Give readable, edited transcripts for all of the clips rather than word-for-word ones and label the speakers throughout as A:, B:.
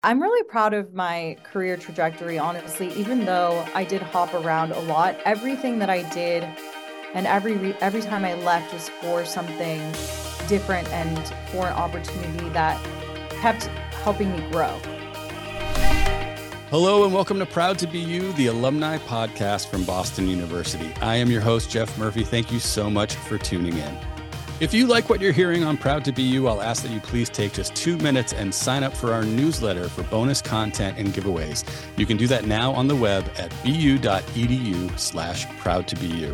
A: I'm really proud of my career trajectory, honestly, even though I did hop around a lot. Everything that I did and every time I left was for something different and for an opportunity that kept helping me grow.
B: Hello and welcome to Proud to Be You, the alumni podcast from Boston University. I am your host, Jeff Murphy. Thank you so much for tuning in. If you like what you're hearing on Proud to Be You, I'll ask that you please take just 2 minutes and sign up for our newsletter for bonus content and giveaways. You can do that now on the web at bu.edu/proudtobeyou.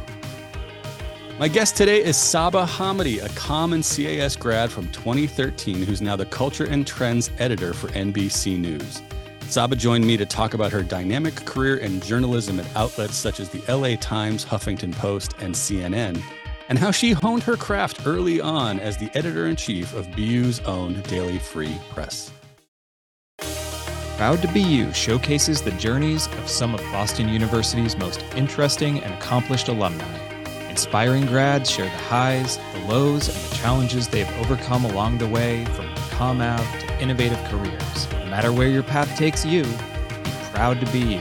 B: My guest today is Saba Hamady, a Common CAS grad from 2013 who's now the Culture and Trends editor for NBC News. Saba joined me to talk about her dynamic career in journalism at outlets such as the LA Times, Huffington Post, and CNN, and how she honed her craft early on as the editor-in-chief of BU's own Daily Free Press.
C: Proud to Be You showcases the journeys of some of Boston University's most interesting and accomplished alumni. Inspiring grads share the highs, the lows, and the challenges they have overcome along the way, from CommAv to innovative careers. No matter where your path takes you, be proud to be you.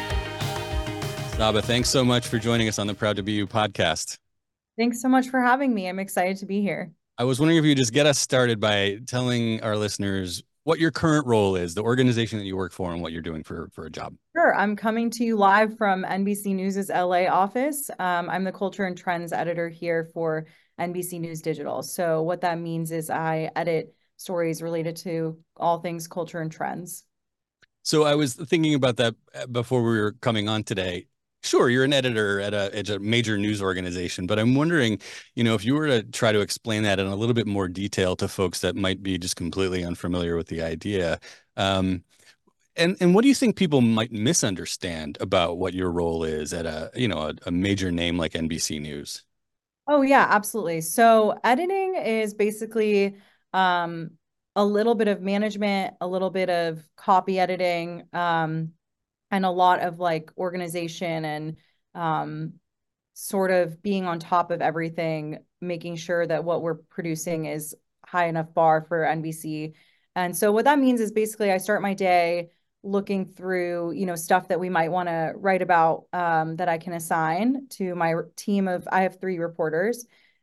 B: Saba, thanks so much for joining us on the Proud to Be You podcast.
A: Thanks so much for having me. I'm excited to be here.
B: I was wondering if you could just get us started by telling our listeners what your current role is, the organization that you work for, and what you're doing for a job.
A: Sure. I'm coming to you live from NBC News' LA office. I'm the Culture and Trends editor here for NBC News Digital. So what that means is I edit stories related to all things culture and trends.
B: So I was thinking about that before we were coming on today. Sure, you're an editor at a major news organization, but I'm wondering, if you were to try to explain that in a little bit more detail to folks that might be just completely unfamiliar with the idea, and what do you think people might misunderstand about what your role is at a major name like NBC News?
A: Oh yeah, absolutely. So editing is basically um, a little bit of management, a little bit of copy editing, and a lot of like organization and um, sort of being on top of everything, making sure that what we're producing is high enough bar for NBC. And so what that means is basically I start my day looking through, stuff that we might want to write about that I can assign to my team of, I have 3 reporters.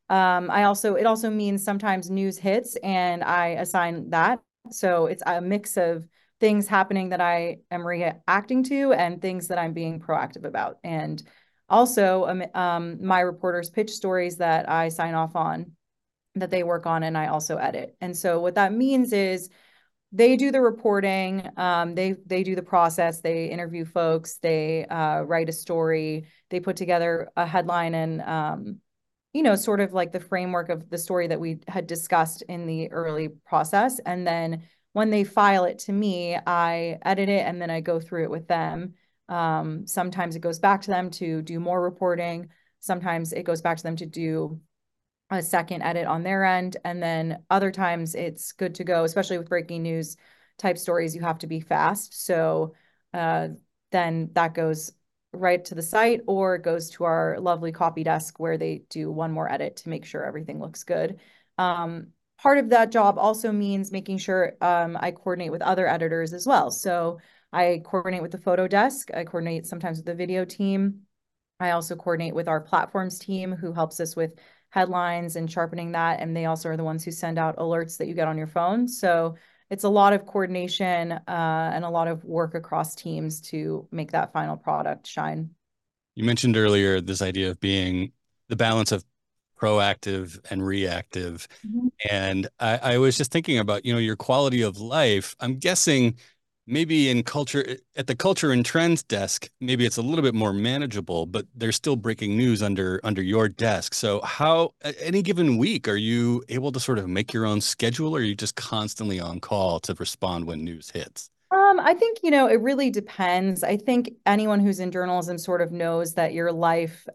A: It also means sometimes news hits and I assign that. So it's a mix of things happening that I am reacting to and things that I'm being proactive about. And also, my reporters pitch stories that I sign off on, that they work on, and I also edit. And so what that means is they do the reporting, they do the process, they interview folks, they write a story, they put together a headline and sort of like the framework of the story that we had discussed in the early process. And then when they file it to me, I edit it and then I go through it with them. Sometimes it goes back to them to do more reporting. Sometimes it goes back to them to do a second edit on their end. And then other times it's good to go, especially with breaking news type stories, you have to be fast. So then that goes right to the site or it goes to our lovely copy desk where they do one more edit to make sure everything looks good. Part of that job also means making sure I coordinate with other editors as well. So I coordinate with the photo desk. I coordinate sometimes with the video team. I also coordinate with our platforms team who helps us with headlines and sharpening that. And they also are the ones who send out alerts that you get on your phone. So it's a lot of coordination and a lot of work across teams to make that final product shine.
B: You mentioned earlier this idea of being the balance of proactive and reactive.
A: Mhm.
B: And I was just thinking about, your quality of life. I'm guessing maybe at the culture and trends desk, maybe it's a little bit more manageable, but there's still breaking news under your desk. So how, any given week, are you able to sort of make your own schedule, or are you just constantly on call to respond when news hits?
A: I think, it really depends. I think anyone who's in journalism sort of knows that your life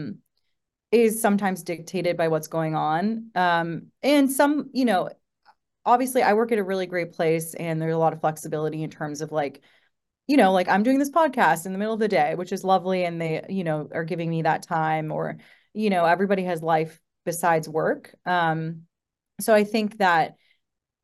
A: is sometimes dictated by what's going on. And some, obviously I work at a really great place and there's a lot of flexibility in terms of like, like I'm doing this podcast in the middle of the day, which is lovely. And they, are giving me that time or, everybody has life besides work. So I think that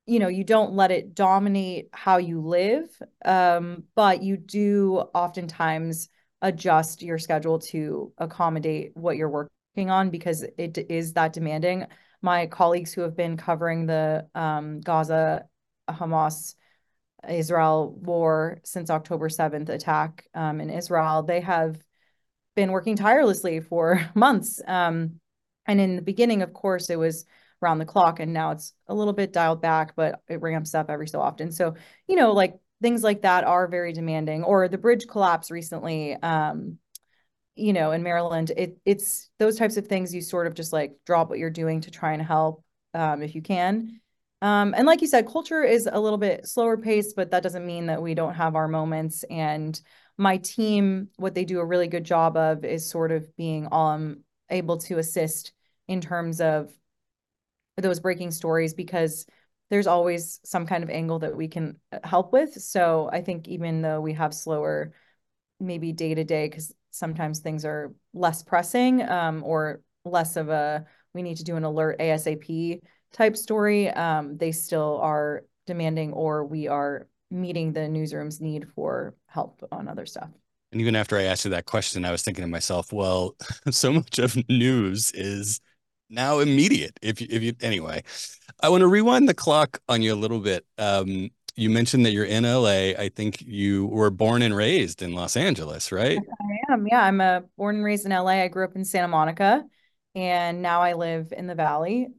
A: you don't let it dominate how you live, but you do oftentimes adjust your schedule to accommodate what you're working on because it is that demanding. My colleagues who have been covering the Gaza, Hamas, Israel war since October 7th attack in Israel, they have been working tirelessly for months. And in the beginning, of course, it was around the clock, and now it's a little bit dialed back, but it ramps up every so often. So, like things like that are very demanding. Or the bridge collapse recently, in Maryland, it's those types of things you sort of just like drop what you're doing to try and help if you can. And like you said, culture is a little bit slower paced, but that doesn't mean that we don't have our moments. And my team, what they do a really good job of is sort of being able to assist in terms of those breaking stories because there's always some kind of angle that we can help with. So I think even though we have slower, maybe day to day, because sometimes things are less pressing or less of a we need to do an alert ASAP type story, they still are demanding, or we are meeting the newsroom's need for help on other stuff.
B: And even after I asked you that question, I was thinking to myself, well, so much of news is now immediate. Anyway, I want to rewind the clock on you a little bit. You mentioned that you're in LA. I think you were born and raised in Los Angeles, right?
A: I am. Yeah, I'm born and raised in LA. I grew up in Santa Monica, and now I live in the Valley.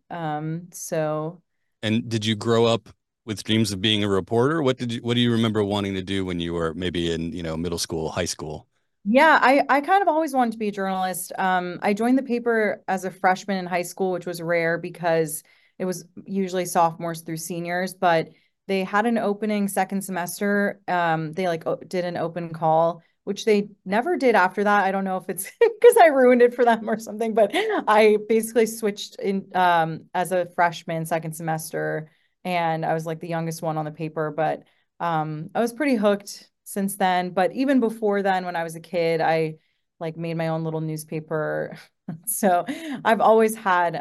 B: And did you grow up with dreams of being a reporter? What do you remember wanting to do when you were maybe in, middle school, high school?
A: Yeah, I kind of always wanted to be a journalist. I joined the paper as a freshman in high school, which was rare because it was usually sophomores through seniors, but they had an opening second semester. They like did an open call, which they never did after that. I don't know if it's because I ruined it for them or something, but I basically switched in as a freshman second semester, and I was like the youngest one on the paper, but I was pretty hooked since then. But even before then, when I was a kid, I like made my own little newspaper. So I've always had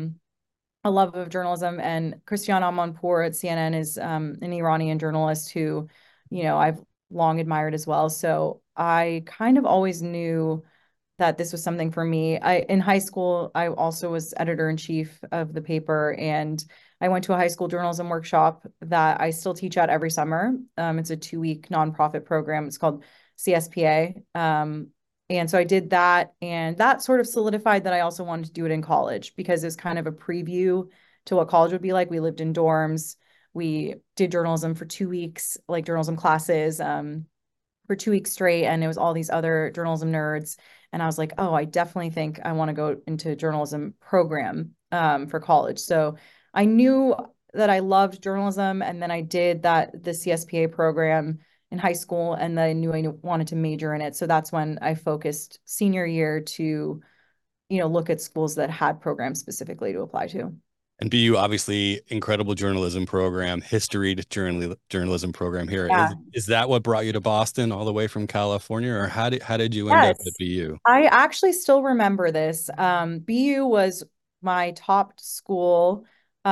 A: a love of journalism. And Christiane Amanpour at CNN is an Iranian journalist who, I've long admired as well. So I kind of always knew that this was something for me. In high school, I also was editor-in-chief of the paper, and I went to a high school journalism workshop that I still teach at every summer. It's a 2-week nonprofit program. It's called CSPA. And so I did that, and that sort of solidified that I also wanted to do it in college because it's kind of a preview to what college would be like. We lived in dorms. We did journalism for 2 weeks, like journalism classes, for 2 weeks straight, and it was all these other journalism nerds. And I was like, oh, I definitely think I want to go into a journalism program for college. So I knew that I loved journalism, and then I did the CSPA program in high school, and then I knew I wanted to major in it. So that's when I focused senior year to, look at schools that had programs specifically to apply to.
B: And BU, obviously, incredible journalism program, history journalism program here.
A: Yeah.
B: Is that what brought you to Boston all the way from California, or how did you end up at
A: Yes.
B: BU?
A: I actually still remember this. BU was my top school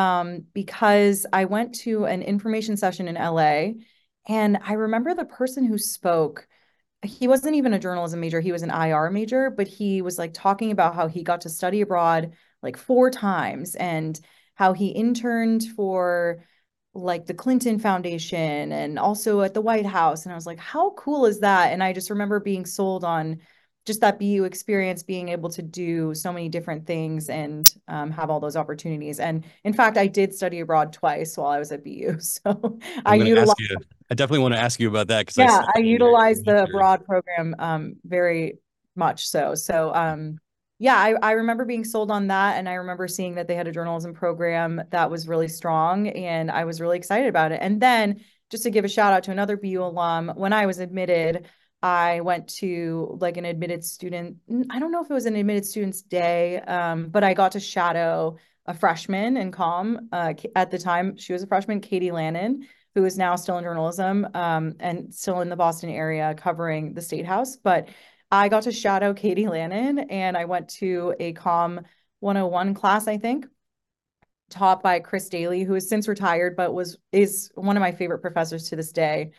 A: because I went to an information session in LA, and I remember the person who spoke. He wasn't even a journalism major, he was an IR major, but he was like talking about how he got to study abroad like 4 times and how he interned for like the Clinton Foundation and also at the White House. And I was like, how cool is that? And I just remember being sold on just that BU experience, being able to do so many different things and have all those opportunities. And in fact, I did study abroad twice while I was at BU. So I
B: I'm going to
A: utilized
B: ask you. I definitely want to ask you about that because I
A: yeah,
B: saw
A: I
B: in your
A: utilize the
B: signature.
A: abroad program very much so. So yeah, I remember being sold on that, and I remember seeing that they had a journalism program that was really strong, and I was really excited about it. And then just to give a shout out to another BU alum, when I was admitted, I went to like an admitted student. I don't know if it was an admitted students day, but I got to shadow a freshman in comm. At the time, she was a freshman, Katie Lannon, who is now still in journalism and still in the Boston area covering the State House. But I got to shadow Katie Lannon, and I went to a Comm 101 class, I think. taught by Chris Daly, who has since retired, but is one of my favorite professors to this day.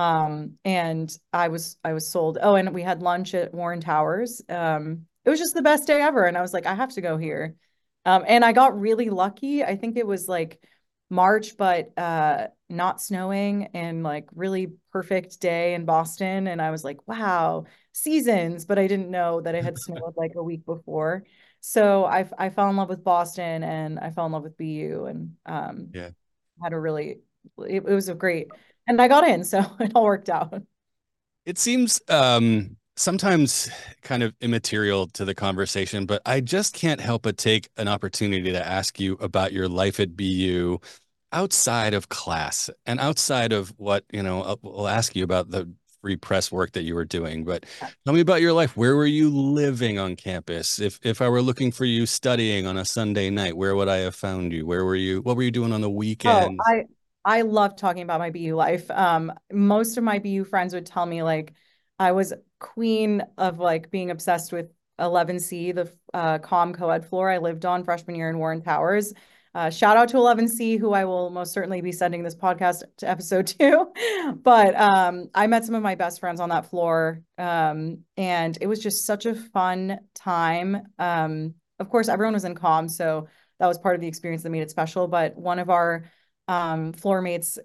A: And I was sold. Oh, and we had lunch at Warren Towers. It was just the best day ever. And I was like, I have to go here. And I got really lucky. I think it was like March, but not snowing and like really perfect day in Boston. And I was like, wow, seasons, but I didn't know that it had snowed like a week before. So I fell in love with Boston and I fell in love with BU and
B: Yeah.
A: had a really it was a great and I got in, so it all worked out.
B: It seems sometimes kind of immaterial to the conversation, but I just can't help but take an opportunity to ask you about your life at BU outside of class and outside of what, we'll ask you about the free press work that you were doing, but tell me about your life. Where were you living on campus? If I were looking for you studying on a Sunday night, where would I have found you? Where were you? What were you doing on the
A: Oh,
B: weekends?
A: I love talking about my BU life. Most of my BU friends would tell me like I was queen of like being obsessed with 11C, the comm co-ed floor I lived on freshman year in Warren Towers. Shout out to 11C, who I will most certainly be sending this podcast to episode two. But I met some of my best friends on that floor, and it was just such a fun time. Of course, everyone was in comm, so that was part of the experience that made it special. But one of our floor mates,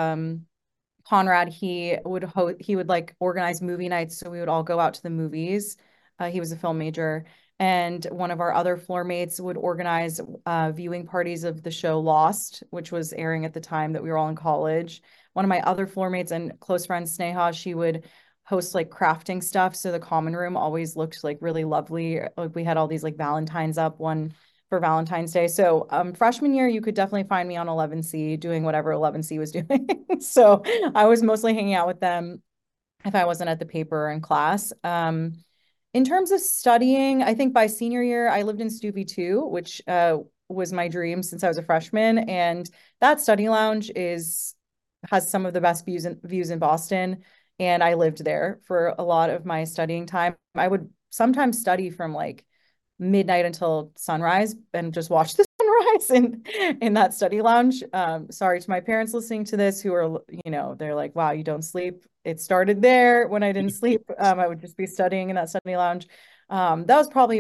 A: Conrad, he would like organize movie nights, so we would all go out to the movies. He was a film major, and one of our other floor mates would organize viewing parties of the show Lost, which was airing at the time that we were all in college. One of my other floor mates and close friend Sneha, she would host like crafting stuff, so the common room always looked like really lovely. Like we had all these like Valentines up one for Valentine's Day. So freshman year, you could definitely find me on 11C doing whatever 11C was doing. So I was mostly hanging out with them if I wasn't at the paper in class. In terms of studying, I think by senior year, I lived in Stuvie too, which was my dream since I was a freshman. And that study lounge has some of the best views in Boston. And I lived there for a lot of my studying time. I would sometimes study from like midnight until sunrise and just watch the sunrise in that study lounge. Sorry to my parents listening to this who are, they're like, wow, you don't sleep. It started there when I didn't sleep. I would just be studying in that study lounge. That was probably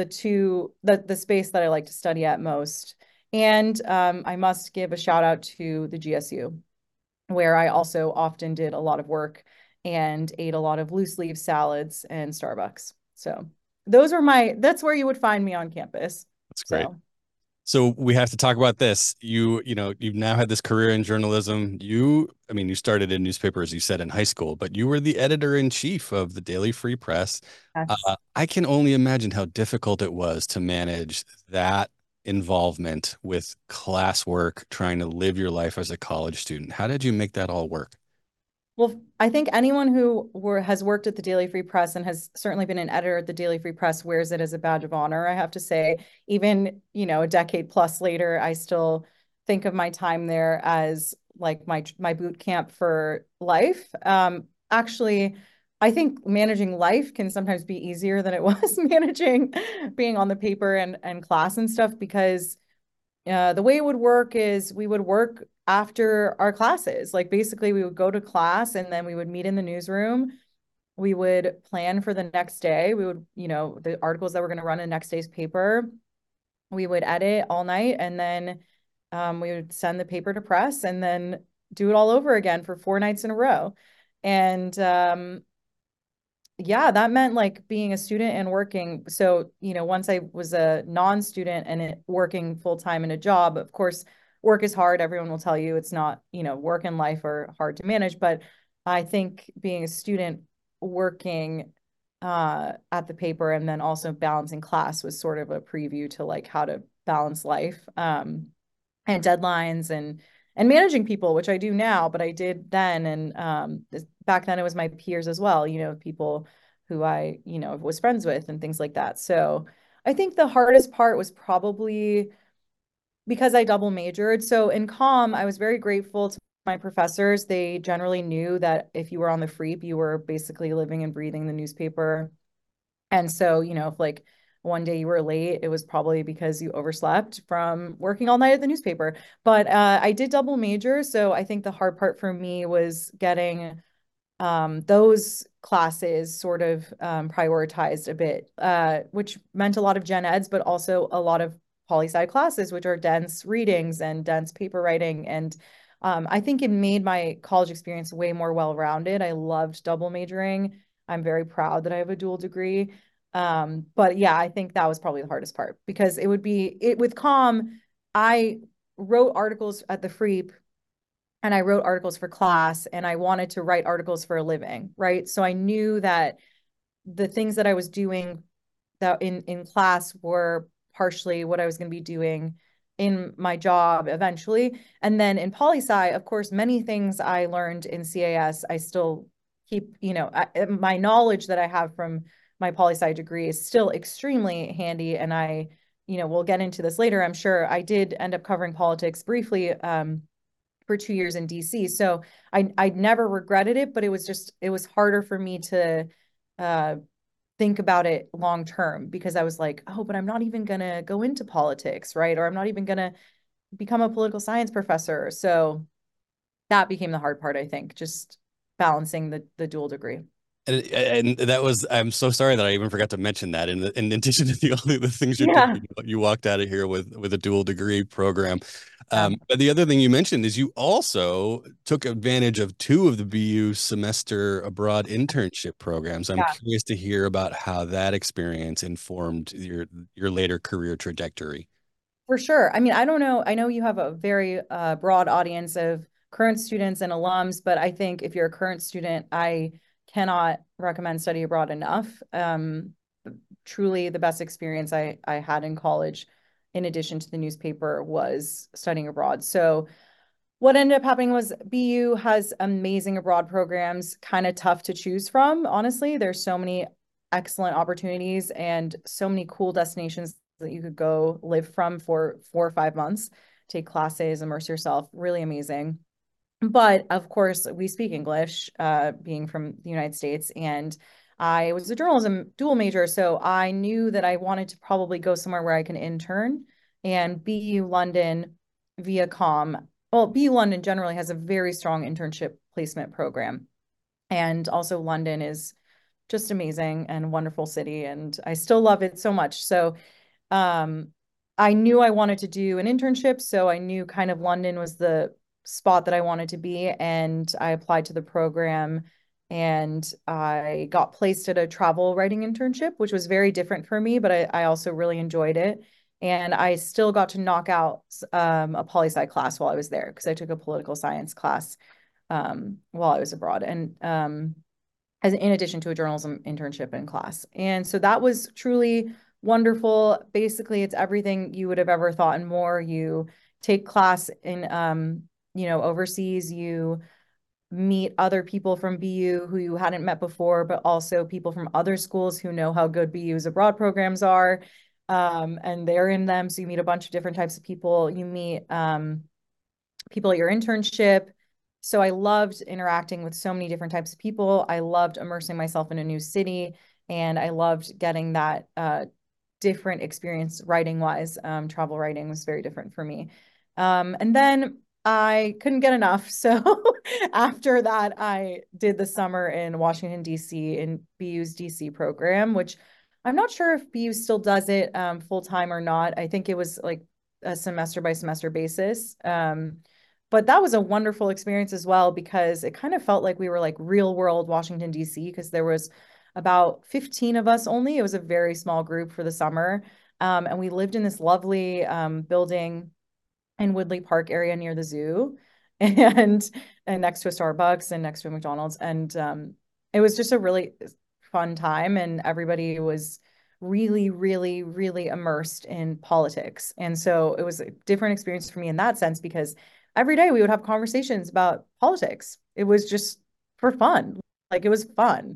A: the space that I like to study at most. And I must give a shout out to the GSU, where I also often did a lot of work and ate a lot of loose leaf salads and Starbucks. So that's where you would find me on campus.
B: That's great.
A: So
B: So we have to talk about this. You've now had this career in journalism. You started in newspapers, you said in high school, but you were the editor in chief of the Daily Free Press.
A: yes.
B: I can only imagine how difficult it was to manage that involvement with classwork, trying to live your life as a college student. How did you make that all work?
A: Well, I think anyone who has worked at the Daily Free Press and has certainly been an editor at the Daily Free Press wears it as a badge of honor, I have to say. Even, a decade plus later, I still think of my time there as like my boot camp for life. Actually, I think managing life can sometimes be easier than it was managing being on the paper and class and stuff because the way it would work is we would work after our classes. Like basically, we would go to class and then we would meet in the newsroom. We would plan for the next day. We would, the articles that were going to run in next day's paper, we would edit all night and then we would send the paper to press and then do it all over again for 4 nights in a row. And yeah, that meant like being a student and working. So, once I was a non-student and working full time in a job, of course, work is hard. Everyone will tell you it's not, work and life are hard to manage. But I think being a student working at the paper and then also balancing class was sort of a preview to like how to balance life and deadlines and managing people, which I do now, but I did then. And back then it was my peers as well, people who I, was friends with and things like that. So I think the hardest part was probably because I double majored. So in comm, I was very grateful to my professors. They generally knew that if you were on the FREEP, you were basically living and breathing the newspaper. And so, if like one day you were late, it was probably because you overslept from working all night at the newspaper. But I did double major, so I think the hard part for me was getting those classes sort of prioritized a bit, which meant a lot of gen eds, but also a lot of poli sci classes, which are dense readings and dense paper writing. And I think it made my college experience way more well-rounded. I loved double majoring. I'm very proud that I have a dual degree. But yeah, I think that was probably the hardest part because it would be it with comm. I wrote articles at the Freep and I wrote articles for class and I wanted to write articles for a living, right? So I knew that the things that I was doing that in class were partially what I was going to be doing in my job eventually. And then in poli sci, of course, many things I learned in CAS, I still keep, my knowledge that I have from my poli sci degree is still extremely handy. And we'll get into this later. I'm sure I did end up covering politics briefly for 2 years in DC. So I never regretted it, but it was harder for me to uh, think about it long term because I was like, oh, but I'm not even gonna go into politics, right? Or I'm not even gonna become a political science professor. So that became the hard part, I think, just balancing the dual degree.
B: And that was, I'm so sorry that I even forgot to mention that. In addition to all the things you're
A: Yeah.
B: doing, you walked out of here with a dual degree program.
A: Yeah.
B: But the other thing you mentioned is you also took advantage of two of the BU semester abroad internship programs. I'm
A: Yeah.
B: curious to hear about how that experience informed your later career trajectory.
A: For sure. I mean, I don't know. I know you have a very broad audience of current students and alums, but I think if you're a current student, I cannot recommend study abroad enough. Truly, the best experience I had in college, in addition to the newspaper, was studying abroad. So what ended up happening was BU has amazing abroad programs, kind of tough to choose from, honestly. There's so many excellent opportunities and so many cool destinations that you could go live from for 4 or 5 months, take classes, immerse yourself. Really amazing. But of course, we speak English, being from the United States, and I was a journalism dual major, so I knew that I wanted to probably go somewhere where I can intern. And BU London via COM, well, BU London generally has a very strong internship placement program. And also London is just amazing and wonderful city, and I still love it so much. So um, I knew I wanted to do an internship, so I knew kind of London was the spot that I wanted to be, and I applied to the program and I got placed at a travel writing internship, which was very different for me, but I also really enjoyed it. And I still got to knock out a poli sci class while I was there because I took a political science class while I was abroad. And as in addition to a journalism internship in class. And so that was truly wonderful. Basically, it's everything you would have ever thought and more. You take class in overseas, you meet other people from BU who you hadn't met before, but also people from other schools who know how good BU's abroad programs are. And they're in them. So you meet a bunch of different types of people. You meet people at your internship. So I loved interacting with so many different types of people. I loved immersing myself in a new city, and I loved getting that different experience writing wise. Travel writing was very different for me. And then I couldn't get enough. So after that, I did the summer in Washington, D.C. in BU's D.C. program, which I'm not sure if BU still does it full time or not. I think it was like a semester by semester basis. But that was a wonderful experience as well because it kind of felt like we were like real world Washington, D.C., because there was about 15 of us only. It was a very small group for the summer. And we lived in this lovely building in Woodley Park area near the zoo and next to a Starbucks and next to a McDonald's. And it was just a really fun time. And everybody was really, really, really immersed in politics. And so it was a different experience for me in that sense because every day we would have conversations about politics. It was just for fun. Like it was fun.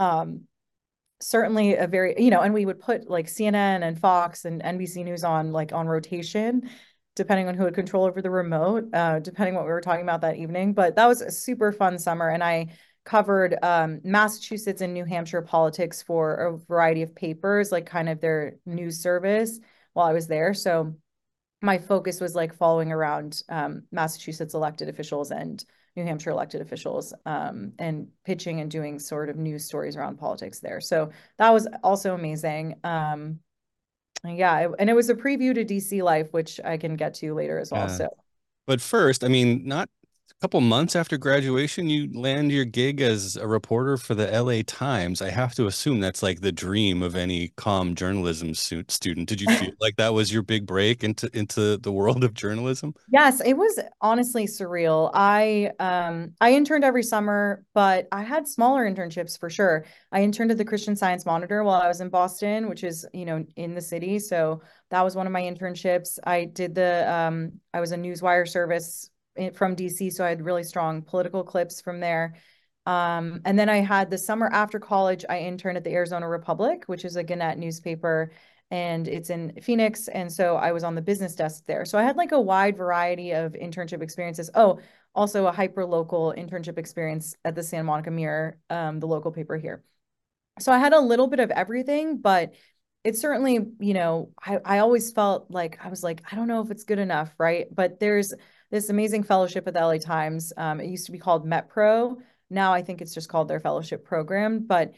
A: Certainly a very, and we would put like CNN and Fox and NBC News on like on rotation, depending on who had control over the remote, depending what we were talking about that evening. But that was a super fun summer. And I covered Massachusetts and New Hampshire politics for a variety of papers, like kind of their news service while I was there. So my focus was like following around Massachusetts elected officials and New Hampshire elected officials, and pitching and doing sort of news stories around politics there. So that was also amazing. Yeah, and it was a preview to DC life, which I can get to later as well.
B: Yeah.
A: So
B: But first, I mean, not a couple months after graduation, you land your gig as a reporter for the LA Times. I have to assume that's like the dream of any comm journalism student. Did you feel like that was your big break into the world of journalism?
A: yes, it was honestly surreal. I interned every summer, but I had smaller internships for sure. I interned at the Christian Science Monitor while I was in Boston, which is, in the city. So that was one of my internships. I was a newswire service from DC, so I had really strong political clips from there. And then I had the summer after college, I interned at the Arizona Republic, which is a Gannett newspaper, and it's in Phoenix. And so I was on the business desk there. So I had like a wide variety of internship experiences. Oh, also a hyper local internship experience at the Santa Monica Mirror, the local paper here. So I had a little bit of everything, but it certainly, I always felt like I was like, I don't know if it's good enough, right? But there's this amazing fellowship at the LA Times. It used to be called MetPro. Now I think it's just called their fellowship program. But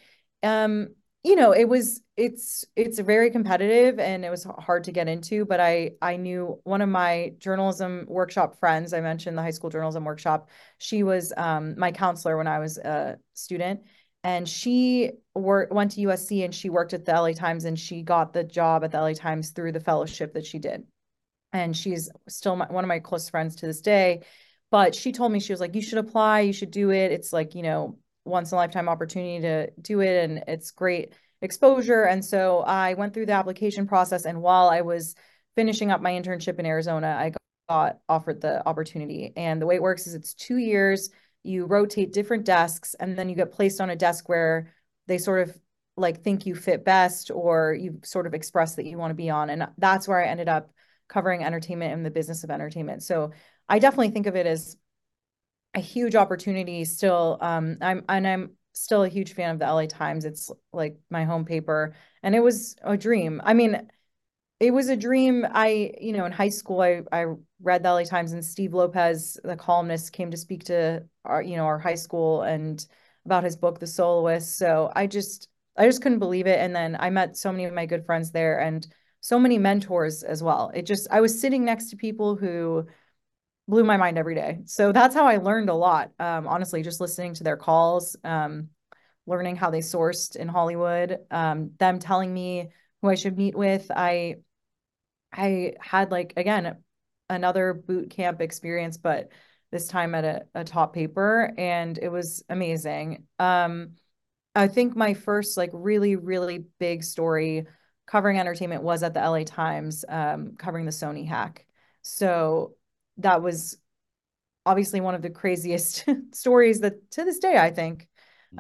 A: it's very competitive and it was hard to get into. But I knew one of my journalism workshop friends, I mentioned the high school journalism workshop. She was my counselor when I was a student. And she went to USC and she worked at the LA Times, and she got the job at the LA Times through the fellowship that she did. And she's still one of my close friends to this day. But she told me, she was like, you should apply, you should do it. It's like, once in a lifetime opportunity to do it. And it's great exposure. And so I went through the application process. And while I was finishing up my internship in Arizona, I got offered the opportunity. And the way it works is it's 2 years, you rotate different desks, and then you get placed on a desk where they sort of like think you fit best, or you sort of express that you want to be on. And that's where I ended up covering entertainment and the business of entertainment. So I definitely think of it as a huge opportunity still. I'm still a huge fan of the LA Times. It's like my home paper, and it was a dream. I mean, it was a dream. In high school, I read the LA Times, and Steve Lopez, the columnist, came to speak to our high school and about his book, The Soloist. So I just couldn't believe it. And then I met so many of my good friends there and so many mentors as well. I was sitting next to people who blew my mind every day. So that's how I learned a lot. Honestly, just listening to their calls, learning how they sourced in Hollywood, them telling me who I should meet with. I had, like, again, another boot camp experience, but this time at a top paper, and it was amazing. I think my first like really, really big story covering entertainment was at the LA Times, covering the Sony hack. So that was obviously one of the craziest stories that to this day, I think,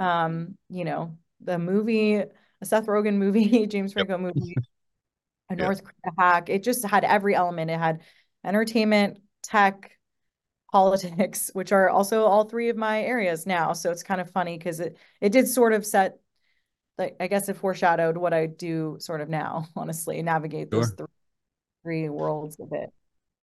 A: the movie, a Seth Rogen movie, James
B: Yep.
A: Franco movie, a
B: Yeah.
A: North Korea hack. It just had every element. It had entertainment, tech, politics, which are also all three of my areas now. So it's kind of funny because it did sort of set, like, I guess it foreshadowed what I do sort of now, honestly, navigate those
B: Sure.
A: three worlds of it.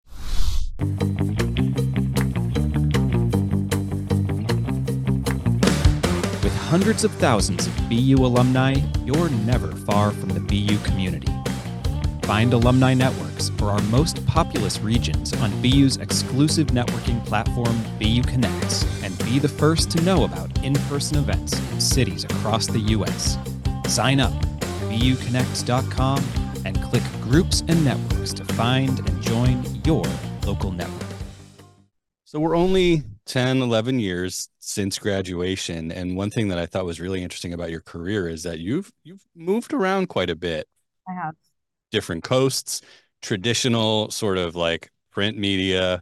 C: With hundreds of thousands of BU alumni, you're never far from the BU community. Find alumni networks for our most populous regions on BU's exclusive networking platform, BU Connects, and be the first to know about in-person events in cities across the U.S. Sign up at buconnects.com and click Groups and Networks to find and join your local network.
B: So we're only 10, 11 years since graduation. And one thing that I thought was really interesting about your career is that you've moved around quite a bit.
A: I have.
B: Different coasts, traditional sort of like print media,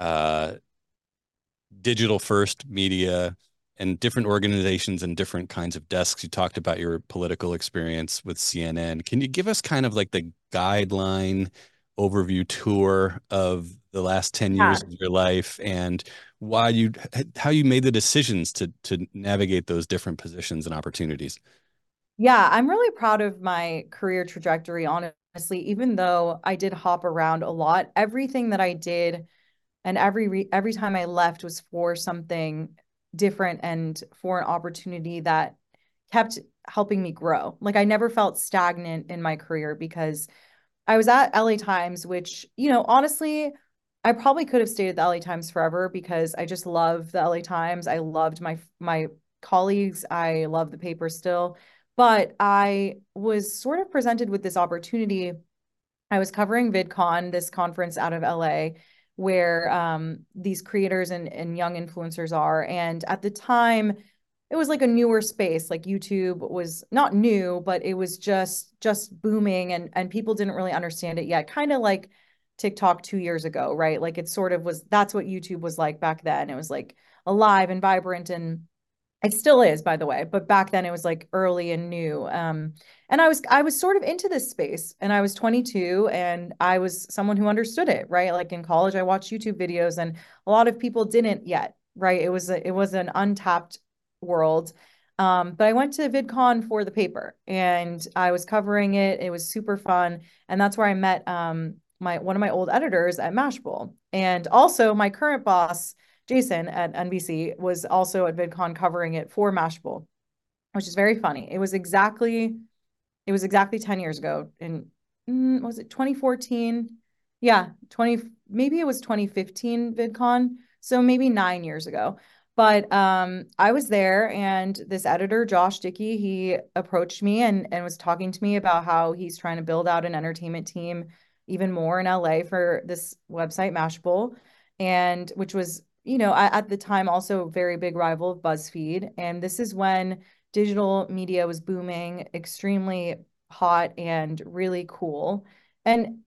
B: digital first media, and different organizations and different kinds of desks. You talked about your political experience with CNN. Can you give us kind of like the guideline overview tour of the last 10
A: Yeah.
B: years of your life and why you how you made the decisions to navigate those different positions and opportunities.
A: Yeah, I'm really proud of my career trajectory, honestly, even though I did hop around a lot. Everything that I did and every time I left was for something different and for an opportunity that kept helping me grow. Like I never felt stagnant in my career because I was at LA Times, which, honestly, I probably could have stayed at the LA Times forever because I just love the LA Times. I loved my colleagues. I love the paper still. But I was sort of presented with this opportunity. I was covering VidCon, this conference out of LA, where these creators and young influencers are. And at the time, it was like a newer space. Like YouTube was not new, but it was just booming, and people didn't really understand it yet. Kind of like TikTok 2 years ago, right? Like it sort of was. That's what YouTube was like back then. It was like alive and vibrant, and it still is, by the way, but back then it was like early and new. And I was sort of into this space, and I was 22, and I was someone who understood it, right? Like in college, I watched YouTube videos, and a lot of people didn't yet, right? It was an untapped world. But I went to VidCon for the paper, and I was covering it. It was super fun, and that's where I met my one of my old editors at Mashable, and also my current boss Jason at NBC was also at VidCon covering it for Mashable, which is very funny. It was exactly 10 years ago in was it 2014? Yeah, 20 maybe it was 2015 VidCon, so maybe 9 years ago. But I was there, and this editor, Josh Dickey, he approached me and was talking to me about how he's trying to build out an entertainment team even more in LA for this website, Mashable, and which was, at the time also a very big rival of BuzzFeed. And this is when digital media was booming, extremely hot and really cool. And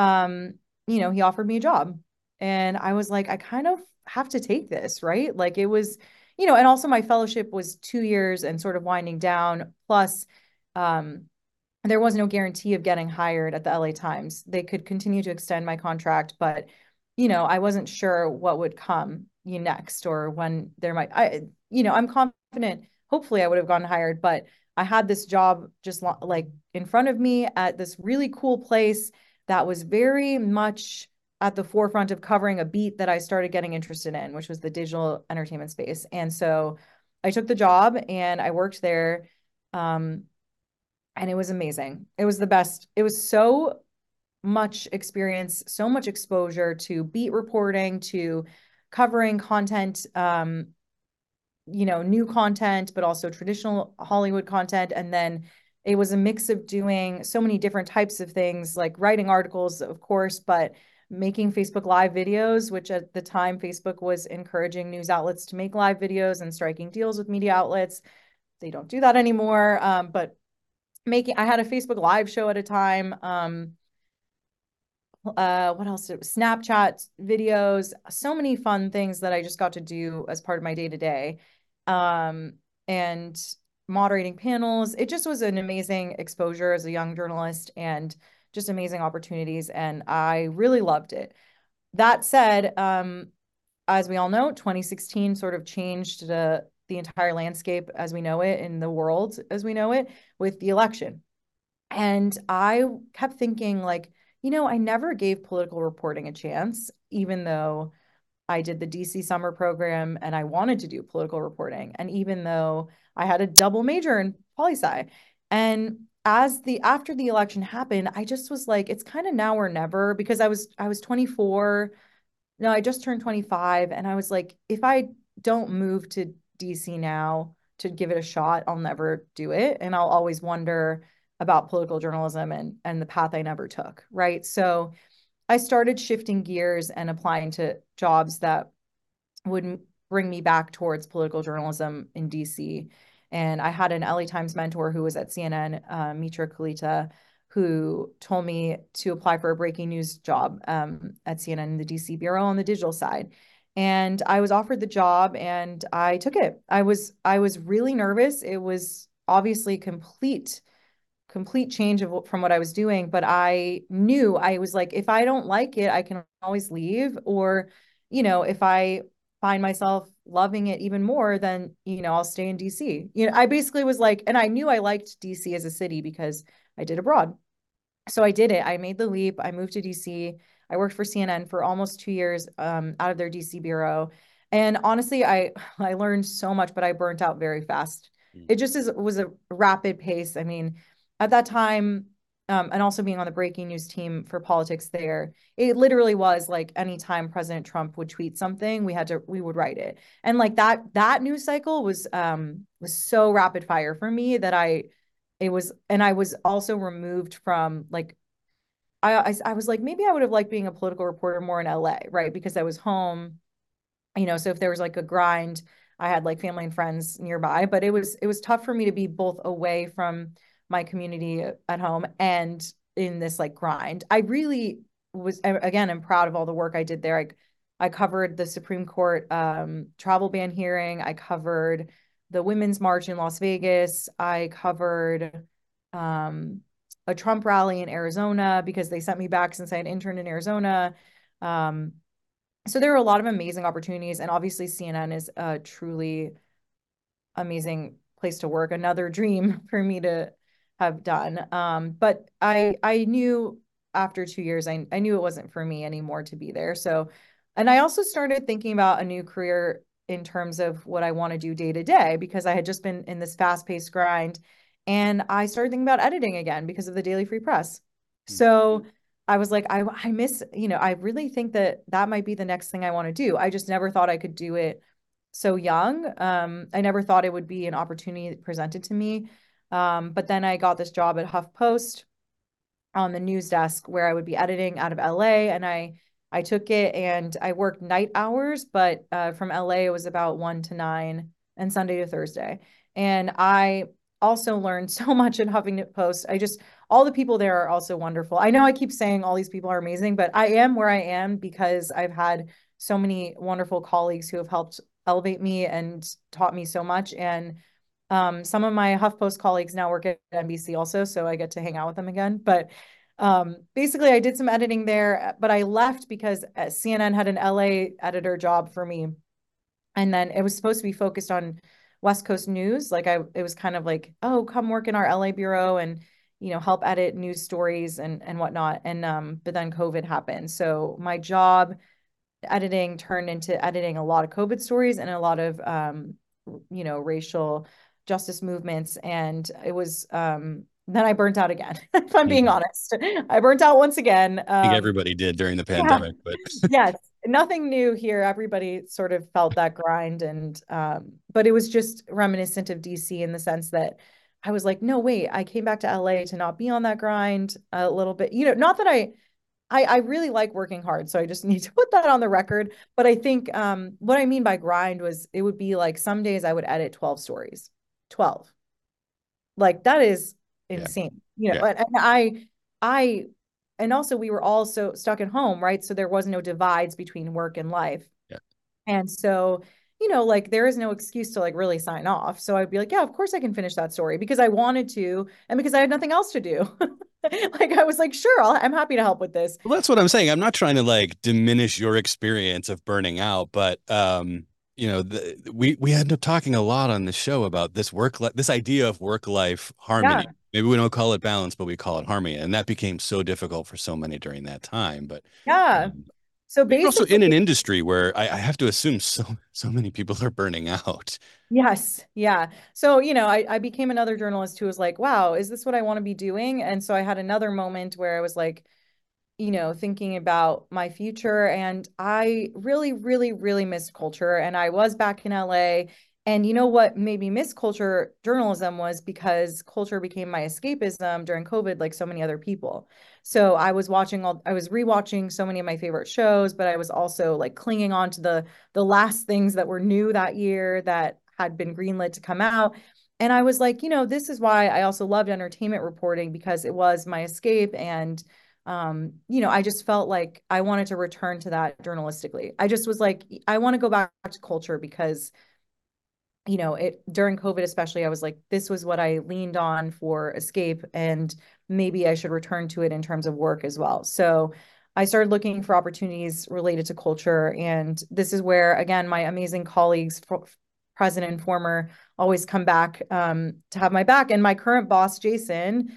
A: he offered me a job. And I was like, I kind of have to take this, right? Like it was, and also my fellowship was 2 years and sort of winding down. Plus, um, there was no guarantee of getting hired at the LA Times. They could continue to extend my contract, but I wasn't sure what would come next or when there might I'm confident hopefully I would have gotten hired, but I had this job just like in front of me at this really cool place that was very much at the forefront of covering a beat that I started getting interested in, which was the digital entertainment space. And so I took the job and I worked there. Um, and it was amazing. It was the best. It was so much experience, so much exposure to beat reporting, to covering content, new content, but also traditional Hollywood content. And then it was a mix of doing so many different types of things, like writing articles, of course, but making Facebook Live videos, which at the time Facebook was encouraging news outlets to make live videos and striking deals with media outlets. They don't do that anymore. But I had a Facebook Live show at a time. What else? Snapchat videos, so many fun things that I just got to do as part of my day to day. And moderating panels. It just was an amazing exposure as a young journalist and just amazing opportunities. And I really loved it. That said, as we all know, 2016 sort of changed the entire landscape as we know it in the world as we know it with the election. And I kept thinking, like, I never gave political reporting a chance, even though I did the DC summer program and I wanted to do political reporting. And even though I had a double major in poli sci. And after the election happened, I just was like, it's kind of now or never because I was 24. No, I just turned 25, and I was like, if I don't move to DC now to give it a shot, I'll never do it. And I'll always wonder about political journalism and the path I never took. Right. So I started shifting gears and applying to jobs that would bring me back towards political journalism in DC. And I had an LA Times mentor who was at CNN, Mitra Kalita, who told me to apply for a breaking news job at CNN in the DC bureau on the digital side. And I was offered the job and I took it. I was really nervous. It was obviously complete change from what I was doing. But I knew, I was like, if I don't like it, I can always leave. Or, if I find myself loving it even more, then, I'll stay in DC. I basically was like, and I knew I liked DC as a city because I did abroad. So I did it. I made the leap. I moved to DC. I worked for CNN for almost 2 years, out of their DC bureau. And honestly, I learned so much, but I burnt out very fast. It just was a rapid pace. I mean, at that time, and also being on the breaking news team for politics there, it literally was like anytime President Trump would tweet something, we would write it. And like that news cycle was so rapid fire for me that and I was also removed from like, I was like, maybe I would have liked being a political reporter more in LA, right? Because I was home, so if there was like a grind, I had like family and friends nearby, but it was tough for me to be both away from my community at home and in this like grind. I really was, again, I'm proud of all the work I did there. I covered the Supreme Court travel ban hearing. I covered the Women's March in Las Vegas. I covered um, a Trump rally in Arizona because they sent me back since I had interned in Arizona. Um, so there are a lot of amazing opportunities, and obviously CNN is a truly amazing place to work. Another dream for me to have done. But I knew after 2 years, I knew it wasn't for me anymore to be there. So, and I also started thinking about a new career in terms of what I want to do day to day because I had just been in this fast-paced grind, and I started thinking about editing again because of the Daily Free Press. So I was like, I miss, I really think that might be the next thing I want to do. I just never thought I could do it so young. I never thought it would be an opportunity presented to me. But then I got this job at HuffPost on the news desk where I would be editing out of LA, and I took it and I worked night hours, but from LA it was about 1 to 9 and Sunday to Thursday. And I also learned so much in Huffington Post. All the people there are also wonderful. I know I keep saying all these people are amazing, but I am where I am because I've had so many wonderful colleagues who have helped elevate me and taught me so much. And some of my HuffPost colleagues now work at NBC also, so I get to hang out with them again. But basically, I did some editing there, but I left because CNN had an LA editor job for me. And then it was supposed to be focused on West Coast news. It was kind of like, oh, come work in our LA bureau and, help edit news stories and whatnot. And but then COVID happened. So my job editing turned into editing a lot of COVID stories and a lot of racial justice movements. And it was then I burnt out again, if I'm being honest. I burnt out once again.
B: I think everybody did during the pandemic, but
A: yes, nothing new here. Everybody sort of felt that grind, and but it was just reminiscent of DC in the sense that I was like, no, wait, I came back to LA to not be on that grind a little bit. Not that I really like working hard, so I just need to put that on the record. But I think what I mean by grind was it would be like some days I would edit 12 stories. 12. Like that is insane. And and also we were all so stuck at home, right? So there was no divides between work and life.
B: yeah.
A: And so, like there is no excuse to like really sign off. So I'd be like, yeah, of course I can finish that story because I wanted to and because I had nothing else to do. Like I was like, sure, I'm happy to help with this.
B: Well, that's what I'm saying. I'm not trying to like diminish your experience of burning out, but we end up talking a lot on the show about this idea of work-life harmony.
A: Yeah.
B: Maybe we don't call it balance, but we call it harmony, and that became so difficult for so many during that time. But
A: Yeah.
B: um,
A: So
B: you're also in an
A: basically,
B: industry where I have to assume so many people are burning out.
A: yes. Yeah. So, I became another journalist who was like, wow, is this what I want to be doing? And so I had another moment where I was like, thinking about my future. And I really, really, really missed culture. And I was back in LA. And what made me miss culture journalism was because culture became my escapism during COVID, like so many other people. So I was rewatching so many of my favorite shows, but I was also like clinging on to the last things that were new that year that had been greenlit to come out. And I was like, this is why I also loved entertainment reporting because it was my escape. And I just felt like I wanted to return to that journalistically. I just was like, I want to go back to culture because you know, it during COVID especially, I was like, this was what I leaned on for escape, and maybe I should return to it in terms of work as well. So I started looking for opportunities related to culture, and this is where, again, my amazing colleagues, present and former, always come back to have my back. And my current boss, Jason,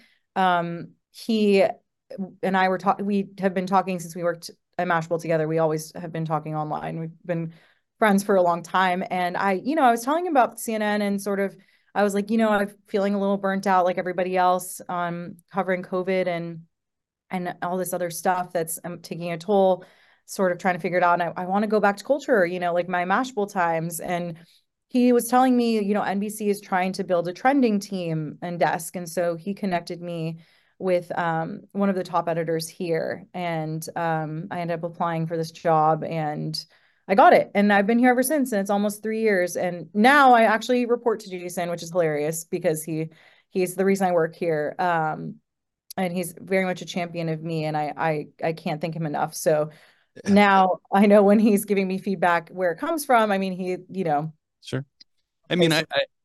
A: he and I were talking. We have been talking since we worked at Mashable together. We always have been talking online. We've been friends for a long time. And I was telling him about CNN, and sort of, I was like, I'm feeling a little burnt out like everybody else on covering COVID and all this other stuff that's taking a toll, sort of trying to figure it out. And I want to go back to culture, like my Mashable times. And he was telling me, NBC is trying to build a trending team and desk. And so he connected me with one of the top editors here. And I ended up applying for this job, and I got it. And I've been here ever since. And it's almost 3 years. And now I actually report to Jason, which is hilarious because he's the reason I work here. And he's very much a champion of me, and I can't thank him enough. So now I know when he's giving me feedback where it comes from. I mean,
B: Sure. I mean,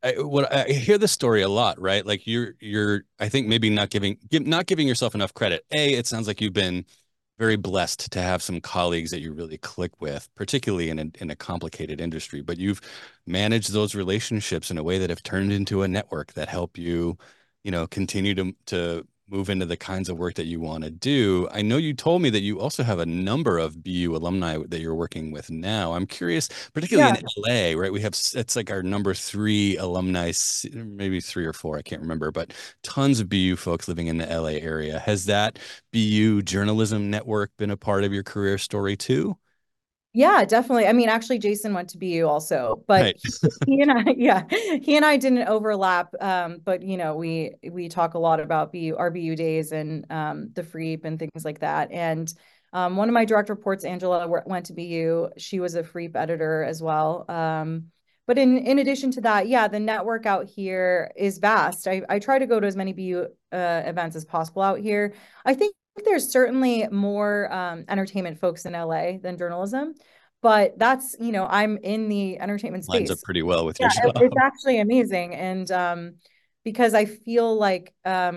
B: I hear this story a lot, right? Like I think maybe not giving yourself enough credit. It sounds like you've been very blessed to have some colleagues that you really click with, particularly in a complicated industry, but you've managed those relationships in a way that have turned into a network that help you, continue to move into the kinds of work that you want to do. I know you told me that you also have a number of BU alumni that you're working with now. I'm curious, particularly in LA, right? It's like our number 3 alumni, maybe 3 or 4, I can't remember, but tons of BU folks living in the LA area. Has that BU journalism network been a part of your career story too?
A: Yeah, definitely. I mean, actually, Jason went to BU also, but
B: Right.
A: he and I, yeah, he and I didn't overlap. But we talk a lot about our BU days and the FREEP and things like that. And one of my direct reports, Angela, went to BU. She was a FREEP editor as well. But in addition to that, yeah, the network out here is vast. I try to go to as many BU events as possible out here. I think there's certainly more entertainment folks in LA than journalism, but that's, I'm in the entertainment
B: Lines up
A: space.
B: pretty well with your
A: Yeah,
B: job.
A: it's actually amazing. And because I feel like,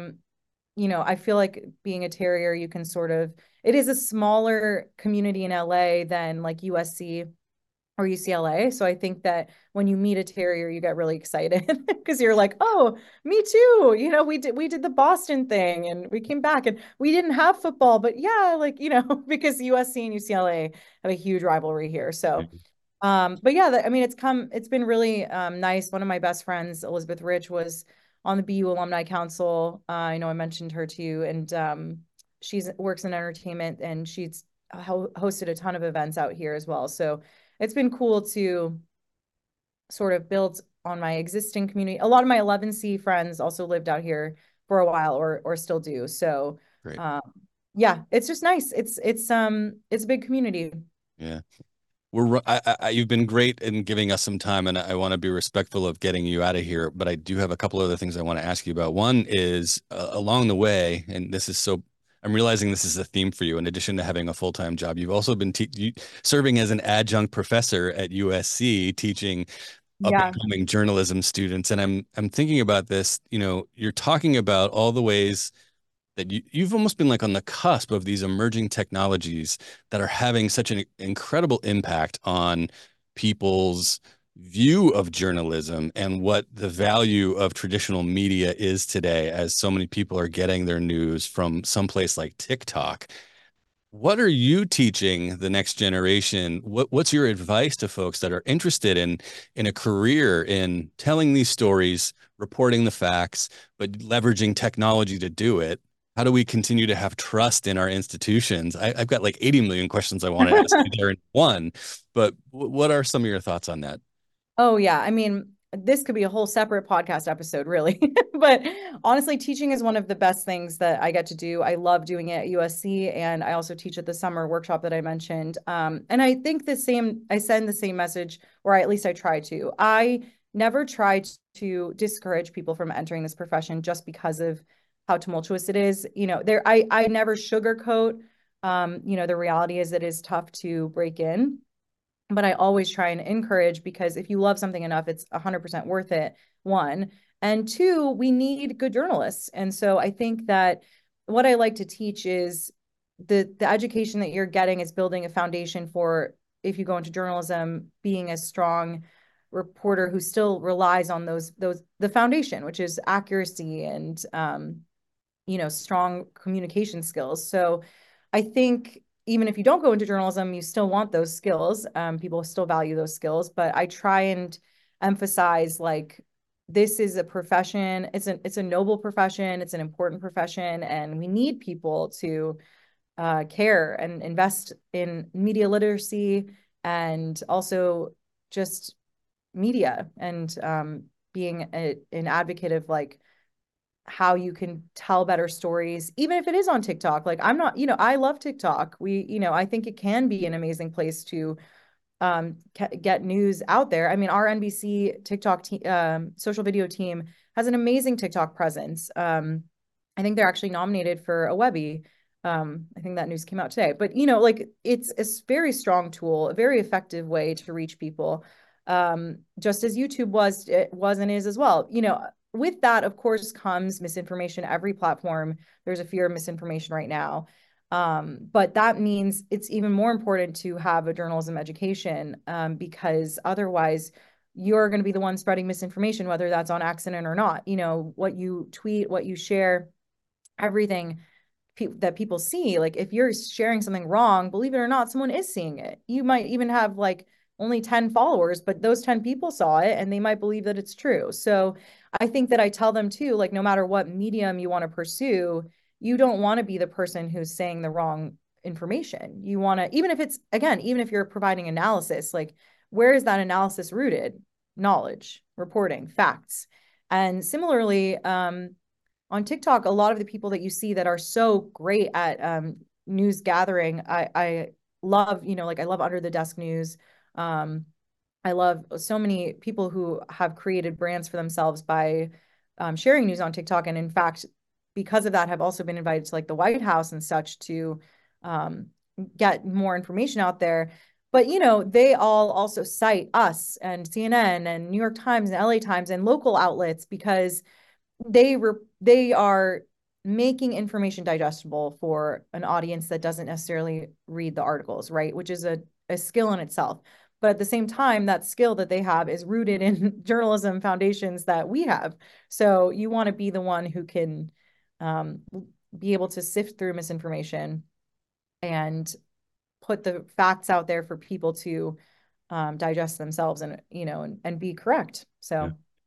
A: I feel like being a terrier, you can it is a smaller community in LA than like USC or UCLA. So I think that when you meet a terrier, you get really excited because you're like, oh, me too. We did the Boston thing and we came back and we didn't have football, but yeah, like, because USC and UCLA have a huge rivalry here. So, but yeah, I mean, it's been really nice. One of my best friends, Elizabeth Rich, was on the BU Alumni Council. I know I mentioned her too, and she's works in entertainment, and she's hosted a ton of events out here as well. So it's been cool to sort of build on my existing community. A lot of my 11C friends also lived out here for a while or still do. So
B: Great.
A: Yeah, it's just nice. It's a big community.
B: Yeah. You've been great in giving us some time, and I want to be respectful of getting you out of here. But I do have a couple other things I want to ask you about. One is along the way, and I'm realizing this is a theme for you. In addition to having a full-time job, you've also been serving as an adjunct professor at USC, teaching
A: Yeah.
B: up-and-coming journalism students. And I'm thinking about this. You're talking about all the ways that you've almost been like on the cusp of these emerging technologies that are having such an incredible impact on people's view of journalism and what the value of traditional media is today, as so many people are getting their news from someplace like TikTok. What are you teaching the next generation? What's your advice to folks that are interested in a career in telling these stories, reporting the facts, but leveraging technology to do it? How do we continue to have trust in our institutions? I've got like 80 million questions I want to ask you there in one, but what are some of your thoughts on that?
A: Oh yeah. I mean, this could be a whole separate podcast episode, really. But honestly, teaching is one of the best things that I get to do. I love doing it at USC, and I also teach at the summer workshop that I mentioned. And I think I send the same message, or at least I try to. I never tried to discourage people from entering this profession just because of how tumultuous it is. I never sugarcoat. The reality is it is tough to break in. but I always try and encourage, because if you love something enough, it's 100% worth it. One. And two, we need good journalists. And so I think that what I like to teach is the education that you're getting is building a foundation for, if you go into journalism, being a strong reporter who still relies on the foundation, which is accuracy and strong communication skills. So I think even if you don't go into journalism, you still want those skills. People still value those skills, but I try and emphasize, like, this is a profession. It's a noble profession. It's an important profession, and we need people to care and invest in media literacy, and also just media, and being an advocate of, like, how you can tell better stories, even if it is on TikTok. Like, I'm not, I love TikTok. I think it can be an amazing place to get news out there. I mean, our NBC TikTok social video team has an amazing TikTok presence. I think they're actually nominated for a Webby. I think that news came out today. But like, it's a very strong tool, a very effective way to reach people. Just as YouTube was and is as well. With that, of course, comes misinformation. Every platform, there's a fear of misinformation right now. But that means it's even more important to have a journalism education, because otherwise you're going to be the one spreading misinformation, whether that's on accident or not. What you tweet, what you share, everything that people see. Like, if you're sharing something wrong, believe it or not, someone is seeing it. You might even have like only 10 followers, but those 10 people saw it and they might believe that it's true. So I think that I tell them too, like, no matter what medium you want to pursue, you don't want to be the person who's saying the wrong information. You want to, even if you're providing analysis, like, where is that analysis rooted? Knowledge, reporting, facts. And similarly, on TikTok, a lot of the people that you see that are so great at news gathering, I love, like, I love Under the Desk News. I love so many people who have created brands for themselves by sharing news on TikTok. And in fact, because of that, have also been invited to, like, the White House and such to get more information out there. But, they all also cite us and CNN and New York Times and LA Times and local outlets, because they are making information digestible for an audience that doesn't necessarily read the articles, right? Which is a skill in itself. But at the same time, that skill that they have is rooted in journalism foundations that we have. So you want to be the one who can be able to sift through misinformation and put the facts out there for people to digest themselves, and and be correct. So,
B: yeah.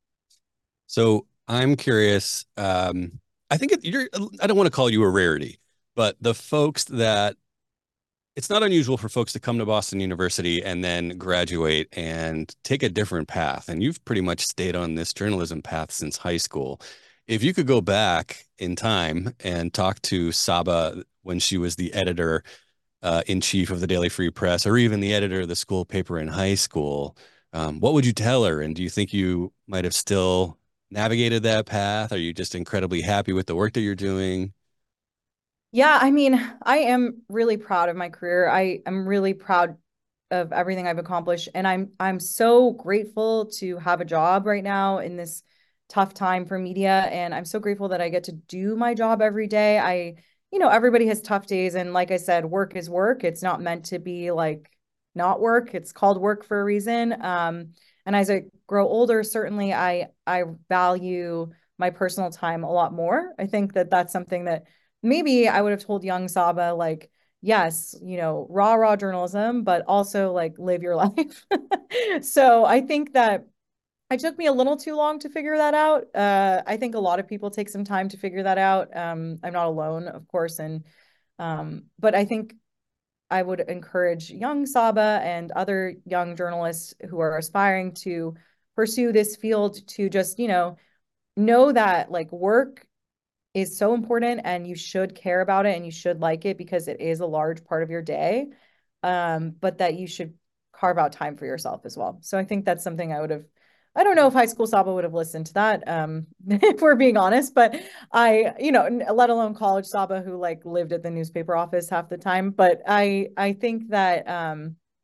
B: So I'm curious. I think I don't want to call you a rarity, but the folks that it's not unusual for folks to come to Boston University and then graduate and take a different path. And you've pretty much stayed on this journalism path since high school. If you could go back in time and talk to Saba when she was the editor in chief of the Daily Free Press, or even the editor of the school paper in high school, what would you tell her? And do you think you might have still navigated that path? Are you just incredibly happy with the work that you're doing?
A: yeah, I mean, I am really proud of my career. I am really proud of everything I've accomplished, and I'm so grateful to have a job right now in this tough time for media, and I'm so grateful that I get to do my job every day. Everybody has tough days, and like I said, work is work. It's not meant to be like not work. It's called work for a reason. And as I grow older, certainly I value my personal time a lot more. I think that that's something that maybe I would have told young Saba, like, yes, raw journalism, but also, like, live your life. So I think that it took me a little too long to figure that out. I think a lot of people take some time to figure that out. I'm not alone, of course. But I think I would encourage young Saba and other young journalists who are aspiring to pursue this field to just, know that, like, work is so important and you should care about it and you should like it because it is a large part of your day. But that you should carve out time for yourself as well. So I think that's something I don't know if high school Saba would have listened to that, if we're being honest, but let alone college Saba, who, like, lived at the newspaper office half the time. But I think that,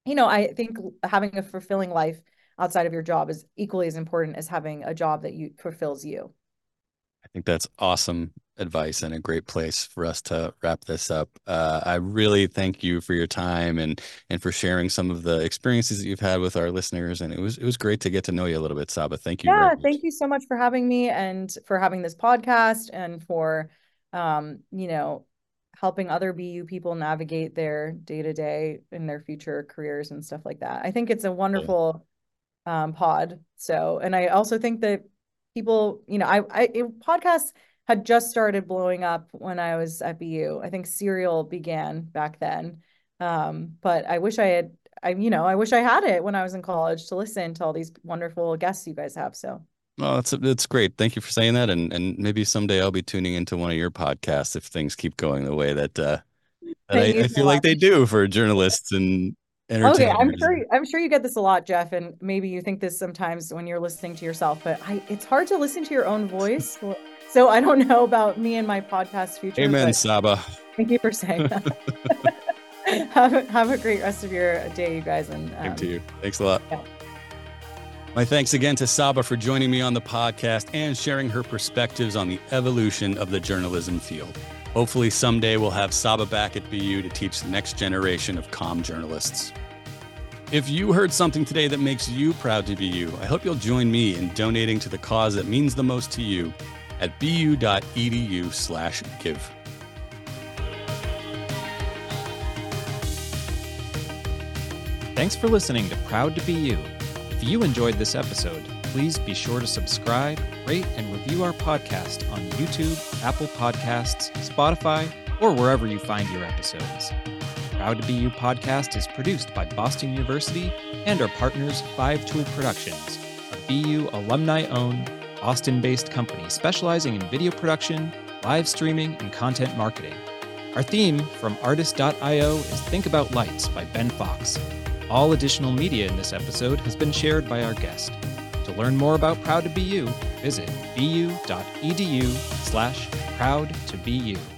A: I think having a fulfilling life outside of your job is equally as important as having a job that fulfills you.
B: I think that's awesome advice and a great place for us to wrap this up. I really thank you for your time and for sharing some of the experiences that you've had with our listeners. And it was great to get to know you a little bit, Saba. Thank you very
A: Yeah,
B: much.
A: thank you so much for having me and for having this podcast and for helping other BU people navigate their day-to-day in their future careers and stuff like that. I think it's a
B: Cool.
A: wonderful pod. So, and I also think that people, podcasts had just started blowing up when I was at BU. I think Serial began back then. But I wish I wish I had it when I was in college to listen to all these wonderful guests you guys have. So
B: Oh, it's great. Thank you for saying that. And maybe someday I'll be tuning into one of your podcasts if things keep going the way that
A: thank you
B: I
A: so
B: feel like they
A: much.
B: do for journalists and
A: Okay,
B: entertainers.
A: I'm sure you get this a lot, Jeff, and maybe you think this sometimes when you're listening to yourself, but it's hard to listen to your own voice. So I don't know about me and my podcast future,
B: Amen,
A: but
B: Saba.
A: thank you for saying that. Have a great rest of your day, you guys, and
B: Same to you. Thanks a lot.
A: yeah.
B: My thanks again to Saba for joining me on the podcast and sharing her perspectives on the evolution of the journalism field. Hopefully someday we'll have Saba back at BU to teach the next generation of comm journalists. If you heard something today that makes you proud to be you, I hope you'll join me in donating to the cause that means the most to you at bu.edu/give.
C: Thanks for listening to Proud to Be You. If you enjoyed this episode, please be sure to subscribe, rate, and review our podcast on YouTube, Apple Podcasts, Spotify, or wherever you find your episodes. Proud to Be You podcast is produced by Boston University and our partners 5 Tool Productions, a BU alumni-owned, Boston-based company specializing in video production, live streaming, and content marketing. Our theme from Artist.io is Think About Lights by Ben Fox. All additional media in this episode has been shared by our guest. To learn more about Proud to Be You, visit bu.edu/proud to be you.